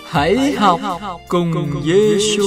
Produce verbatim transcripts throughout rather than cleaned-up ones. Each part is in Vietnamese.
Hãy học cùng Giê-xu.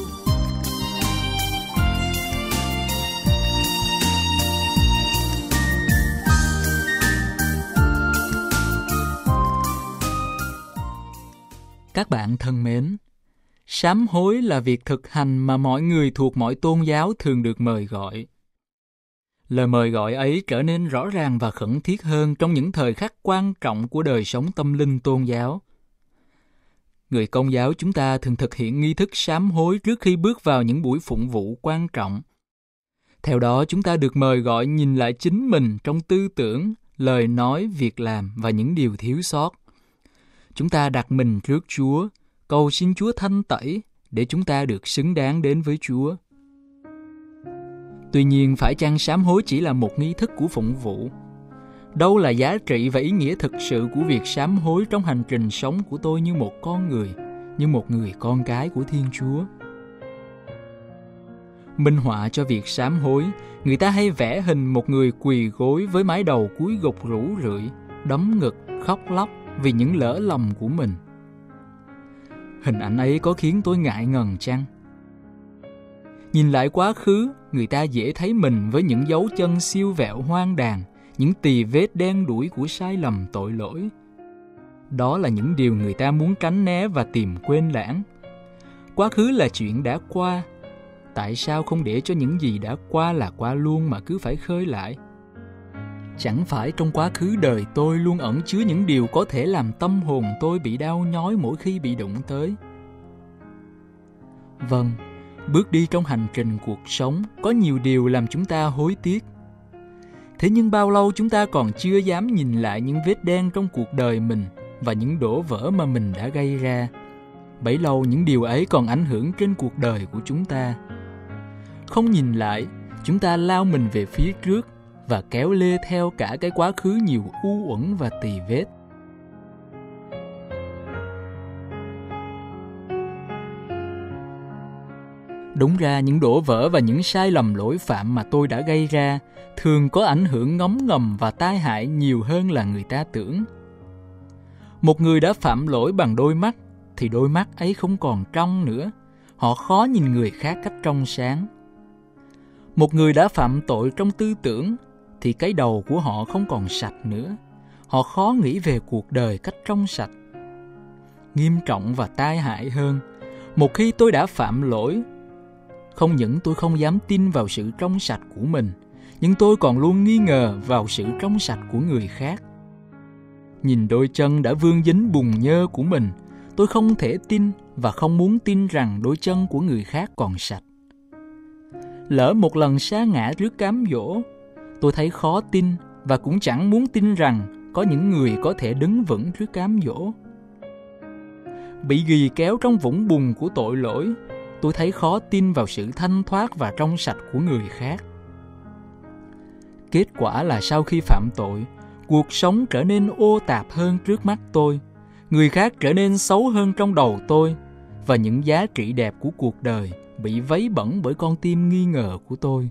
Các bạn thân mến, sám hối là việc thực hành mà mọi người thuộc mọi tôn giáo thường được mời gọi. Lời mời gọi ấy trở nên rõ ràng và khẩn thiết hơn trong những thời khắc quan trọng của đời sống tâm linh tôn giáo. Người Công giáo chúng ta thường thực hiện nghi thức sám hối trước khi bước vào những buổi phụng vụ quan trọng. Theo đó, chúng ta được mời gọi nhìn lại chính mình trong tư tưởng, lời nói, việc làm và những điều thiếu sót. Chúng ta đặt mình trước Chúa, cầu xin Chúa thanh tẩy để chúng ta được xứng đáng đến với Chúa. Tuy nhiên, phải chăng sám hối chỉ là một nghi thức của phụng vụ? Đâu là giá trị và ý nghĩa thực sự của việc sám hối trong hành trình sống của tôi như một con người, như một người con cái của Thiên Chúa? Minh họa cho việc sám hối, người ta hay vẽ hình một người quỳ gối với mái đầu cúi gục rũ rượi, đấm ngực, khóc lóc vì những lỡ lầm của mình. Hình ảnh ấy có khiến tôi ngại ngần chăng? Nhìn lại quá khứ, người ta dễ thấy mình với những dấu chân siêu vẹo hoang đàn, những tì vết đen đủi của sai lầm tội lỗi. Đó là những điều người ta muốn tránh né và tìm quên lãng. Quá khứ là chuyện đã qua. Tại sao không để cho những gì đã qua là qua luôn mà cứ phải khơi lại? Chẳng phải trong quá khứ đời tôi luôn ẩn chứa những điều có thể làm tâm hồn tôi bị đau nhói mỗi khi bị đụng tới? Vâng, bước đi trong hành trình cuộc sống có nhiều điều làm chúng ta hối tiếc. Thế nhưng bao lâu chúng ta còn chưa dám nhìn lại những vết đen trong cuộc đời mình và những đổ vỡ mà mình đã gây ra. Bấy lâu những điều ấy còn ảnh hưởng trên cuộc đời của chúng ta. Không nhìn lại, chúng ta lao mình về phía trước và kéo lê theo cả cái quá khứ nhiều u uẩn và tì vết. Đúng ra những đổ vỡ và những sai lầm lỗi phạm mà tôi đã gây ra thường có ảnh hưởng ngấm ngầm và tai hại nhiều hơn là người ta tưởng. Một người đã phạm lỗi bằng đôi mắt thì đôi mắt ấy không còn trong nữa. Họ khó nhìn người khác cách trong sáng. Một người đã phạm tội trong tư tưởng thì cái đầu của họ không còn sạch nữa. Họ khó nghĩ về cuộc đời cách trong sạch. Nghiêm trọng và tai hại hơn, một khi tôi đã phạm lỗi, không những tôi không dám tin vào sự trong sạch của mình, nhưng tôi còn luôn nghi ngờ vào sự trong sạch của người khác. Nhìn đôi chân đã vương dính bùn nhơ của mình, tôi không thể tin và không muốn tin rằng đôi chân của người khác còn sạch. Lỡ một lần sa ngã trước cám dỗ, tôi thấy khó tin và cũng chẳng muốn tin rằng có những người có thể đứng vững trước cám dỗ. Bị ghì kéo trong vũng bùn của tội lỗi, tôi thấy khó tin vào sự thanh thoát và trong sạch của người khác. Kết quả là sau khi phạm tội, cuộc sống trở nên ô tạp hơn trước mắt tôi, người khác trở nên xấu hơn trong đầu tôi, và những giá trị đẹp của cuộc đời bị vấy bẩn bởi con tim nghi ngờ của tôi.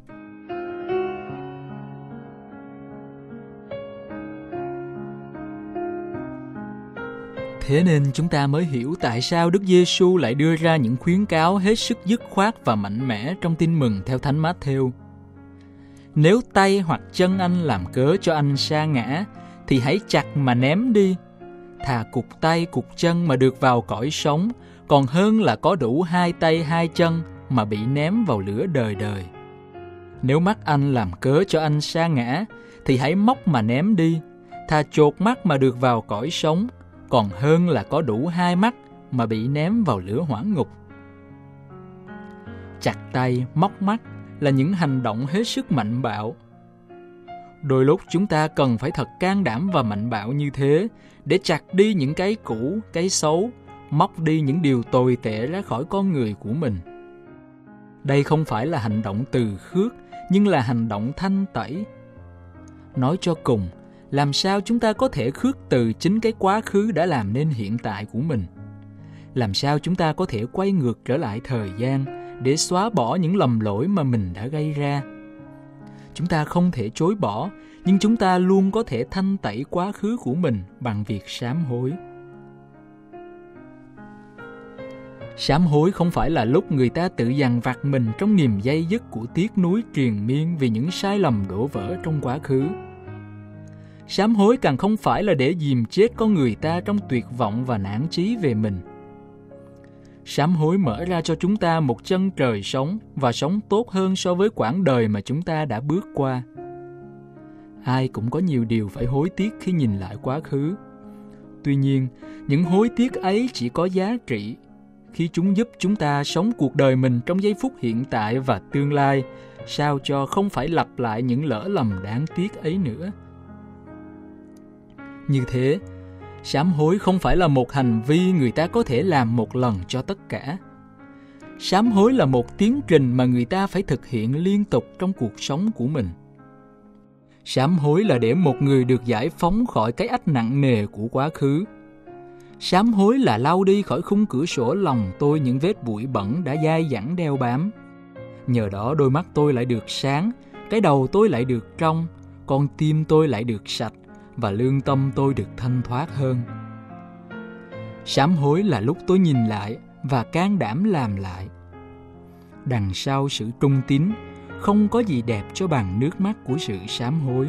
Thế nên chúng ta mới hiểu tại sao Đức Giê-xu lại đưa ra những khuyến cáo hết sức dứt khoát và mạnh mẽ trong Tin Mừng theo Thánh Mát-thêu. Nếu tay hoặc chân anh làm cớ cho anh sa ngã, thì hãy chặt mà ném đi. Thà cụt tay cụt chân mà được vào cõi sống, còn hơn là có đủ hai tay hai chân mà bị ném vào lửa đời đời. Nếu mắt anh làm cớ cho anh sa ngã, thì hãy móc mà ném đi. Thà chột mắt mà được vào cõi sống, còn hơn là có đủ hai mắt mà bị ném vào lửa hỏa ngục. Chặt tay, móc mắt là những hành động hết sức mạnh bạo. Đôi lúc chúng ta cần phải thật can đảm và mạnh bạo như thế để chặt đi những cái cũ, cái xấu, móc đi những điều tồi tệ ra khỏi con người của mình. Đây không phải là hành động từ khước, nhưng là hành động thanh tẩy. Nói cho cùng, làm sao chúng ta có thể khước từ chính cái quá khứ đã làm nên hiện tại của mình? Làm sao chúng ta có thể quay ngược trở lại thời gian để xóa bỏ những lầm lỗi mà mình đã gây ra? Chúng ta không thể chối bỏ, nhưng chúng ta luôn có thể thanh tẩy quá khứ của mình bằng việc sám hối. Sám hối không phải là lúc người ta tự dằn vặt mình trong niềm day dứt của tiếc nuối triền miên vì những sai lầm đổ vỡ trong quá khứ. Sám hối càng không phải là để dìm chết con người ta trong tuyệt vọng và nản chí về mình. Sám hối mở ra cho chúng ta một chân trời sống và sống tốt hơn so với quãng đời mà chúng ta đã bước qua. Ai cũng có nhiều điều phải hối tiếc khi nhìn lại quá khứ. Tuy nhiên, những hối tiếc ấy chỉ có giá trị khi chúng giúp chúng ta sống cuộc đời mình trong giây phút hiện tại và tương lai, sao cho không phải lặp lại những lỡ lầm đáng tiếc ấy nữa. Như thế, sám hối không phải là một hành vi người ta có thể làm một lần cho tất cả. Sám hối là một tiến trình mà người ta phải thực hiện liên tục trong cuộc sống của mình. Sám hối là để một người được giải phóng khỏi cái ách nặng nề của quá khứ. Sám hối là lau đi khỏi khung cửa sổ lòng tôi những vết bụi bẩn đã dai dẳng đeo bám. Nhờ đó đôi mắt tôi lại được sáng, cái đầu tôi lại được trong, con tim tôi lại được sạch và lương tâm tôi được thanh thoát hơn. Sám hối là lúc tôi nhìn lại và can đảm làm lại. Đằng sau sự trung tín, không có gì đẹp cho bằng nước mắt của sự sám hối.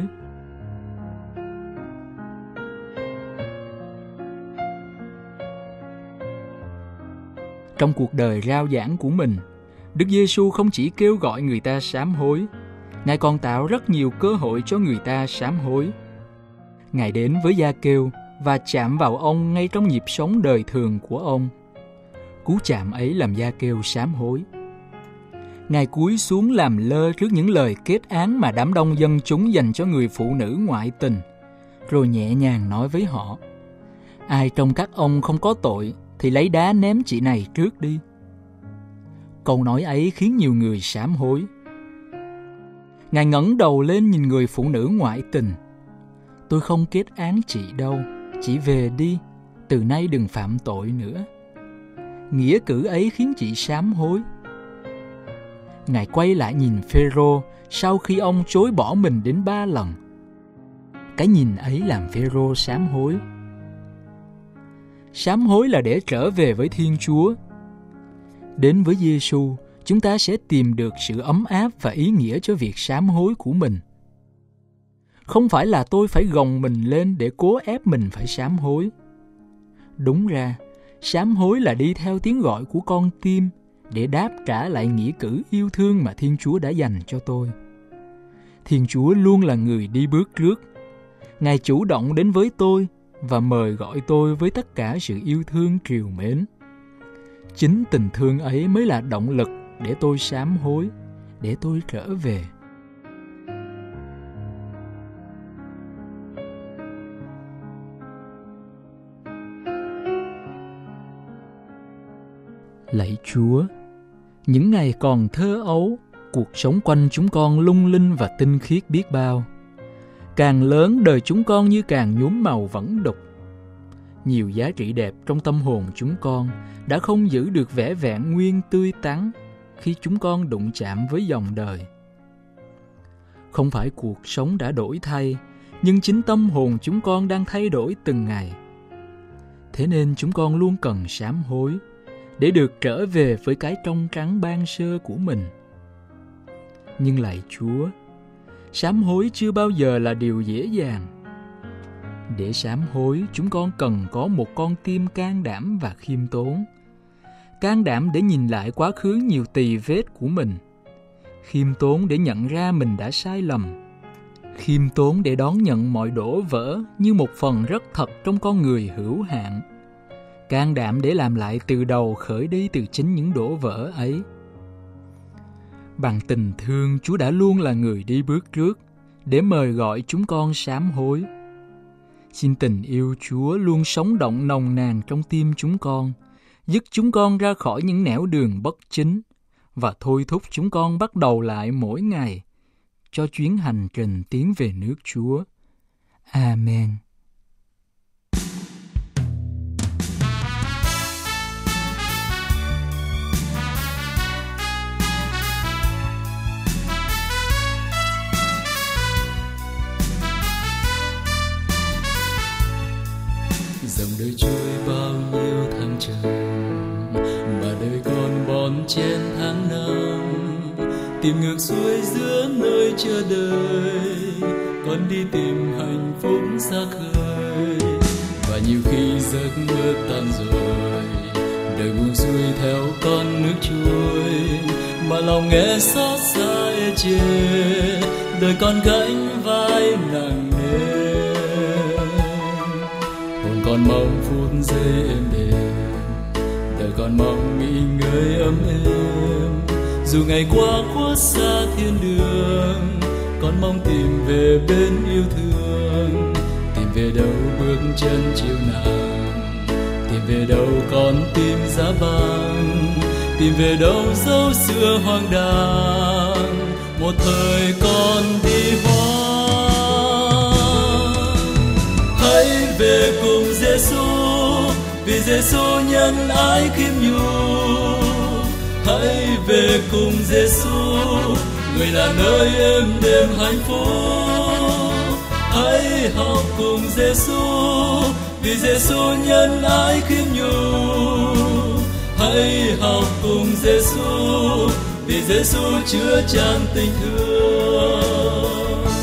Trong cuộc đời rao giảng của mình, Đức Giêsu không chỉ kêu gọi người ta sám hối, Ngài còn tạo rất nhiều cơ hội cho người ta sám hối. Ngài đến với Gia-kêu và chạm vào ông ngay trong nhịp sống đời thường của ông. Cú chạm ấy làm Gia-kêu sám hối. Ngài cúi xuống làm lơ trước những lời kết án mà đám đông dân chúng dành cho người phụ nữ ngoại tình, rồi nhẹ nhàng nói với họ: ai trong các ông không có tội thì lấy đá ném chị này trước đi. Câu nói ấy khiến nhiều người sám hối. Ngài ngẩng đầu lên nhìn người phụ nữ ngoại tình: tôi không kết án chị đâu, chị về đi, từ nay đừng phạm tội nữa. Nghĩa cử ấy khiến chị sám hối. Ngài quay lại nhìn Phêrô sau khi ông chối bỏ mình đến ba lần. Cái nhìn ấy làm Phêrô sám hối. Sám hối là để trở về với Thiên Chúa. Đến với Giêsu, chúng ta sẽ tìm được sự ấm áp và ý nghĩa cho việc sám hối của mình. Không phải là tôi phải gồng mình lên để cố ép mình phải sám hối. Đúng ra, sám hối là đi theo tiếng gọi của con tim để đáp trả lại nghĩa cử yêu thương mà Thiên Chúa đã dành cho tôi. Thiên Chúa luôn là người đi bước trước. Ngài chủ động đến với tôi và mời gọi tôi với tất cả sự yêu thương trìu mến. Chính tình thương ấy mới là động lực để tôi sám hối, để tôi trở về. Lạy Chúa, những ngày còn thơ ấu, cuộc sống quanh chúng con lung linh và tinh khiết biết bao. Càng lớn, đời chúng con như càng nhuốm màu vẫn đục. Nhiều giá trị đẹp trong tâm hồn chúng con đã không giữ được vẻ vẹn nguyên tươi tắn khi chúng con đụng chạm với dòng đời. Không phải cuộc sống đã đổi thay, nhưng chính tâm hồn chúng con đang thay đổi từng ngày. Thế nên chúng con luôn cần sám hối để được trở về với cái trong trắng ban sơ của mình. Nhưng lạy Chúa, sám hối chưa bao giờ là điều dễ dàng. Để sám hối, chúng con cần có một con tim can đảm và khiêm tốn. Can đảm để nhìn lại quá khứ nhiều tì vết của mình. Khiêm tốn để nhận ra mình đã sai lầm. Khiêm tốn để đón nhận mọi đổ vỡ như một phần rất thật trong con người hữu hạn. Can đảm để làm lại từ đầu, khởi đi từ chính những đổ vỡ ấy. Bằng tình thương, Chúa đã luôn là người đi bước trước để mời gọi chúng con sám hối. Xin tình yêu Chúa luôn sống động nồng nàn trong tim chúng con, dứt chúng con ra khỏi những nẻo đường bất chính và thôi thúc chúng con bắt đầu lại mỗi ngày cho chuyến hành trình tiến về nước Chúa. Amen. Dòng đời trôi bao nhiêu tháng trời mà đời chen tháng năm, tìm ngược xuôi giữa nơi chờ đợi, con đi tìm hạnh phúc xa khơi. Và nhiều khi giấc mơ tan rồi, đời buông xuôi theo con nước trôi, mà lòng nghe xót xa ê chề, đời con gánh vai nặng nề. Hồn con mong phút giây êm đềm, đời con mong nghỉ ngơi ấm êm. Dù ngày qua khuất xa thiên đường, con mong tìm về bên yêu thương. Tìm về đâu bước chân chiều nàng, tìm về đâu con tim giá băng, tìm về đâu dấu xưa hoang đàng. Một thời con đi hoang, hãy về cùng Giêsu, vì Giêsu nhân ái khiêm nhu. Hãy về cùng Giêsu, người là nơi êm đềm hạnh phúc. Hãy học cùng Giêsu, vì Giêsu nhân ái khiêm nhu. Hãy học cùng Giêsu, vì Giêsu chứa chan tình thương.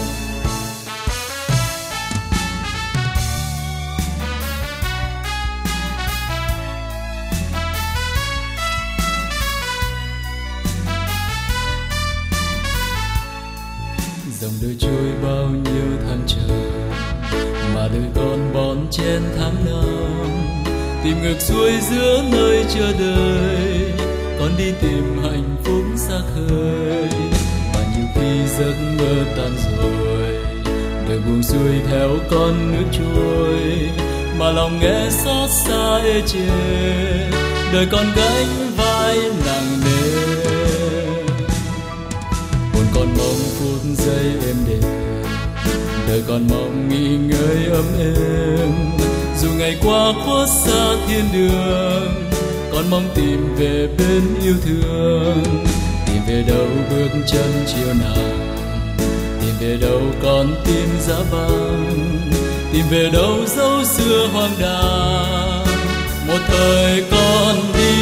Dòng đời trôi bao nhiêu tháng trời, mà đời con bon chen tháng năm, tìm ngược xuôi giữa nơi chờ đợi, con đi tìm hạnh phúc xa khơi. Và nhiều khi giấc mơ tan rồi, đời buông xuôi theo con nước trôi, mà lòng nghe xót xa ê chề, đời con gánh vai nặng nề. Hồn con mong phút giây êm đềm, đời con mong nghỉ ngơi ấm êm. Dù ngày qua khuất xa thiên đường, con mong tìm về bên yêu thương. Tìm về đâu bước chân chiều nàng, tìm về đâu con tim giá băng, tìm về đâu dấu xưa hoang đàng. Một thời con đi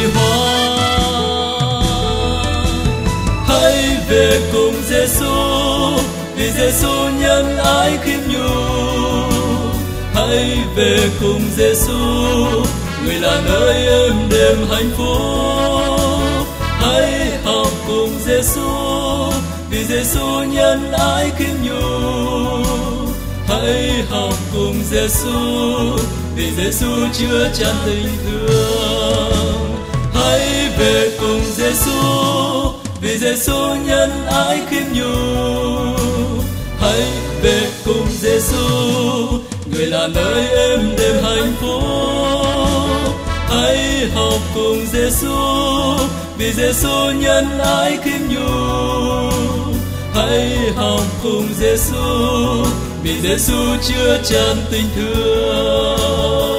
hoang, hãy về cùng Giêsu, vì Giêsu nhân ái khiêm nhu. Hãy về cùng Giêsu, người là nơi êm đềm hạnh phúc. Hãy học cùng Giêsu, vì Giêsu nhân ái khiêm nhu. Hãy học cùng Giêsu, vì Giêsu chứa chan tình thương. Hãy về cùng Giêsu, vì Giêsu nhân ái khiêm nhu. Hãy về cùng Giêsu, người là nơi êm đềm hạnh phúc. Hãy học cùng Giêsu, vì Giêsu nhân ái khiêm nhu. Hãy học cùng Giêsu, vì Giêsu chứa chan tình thương.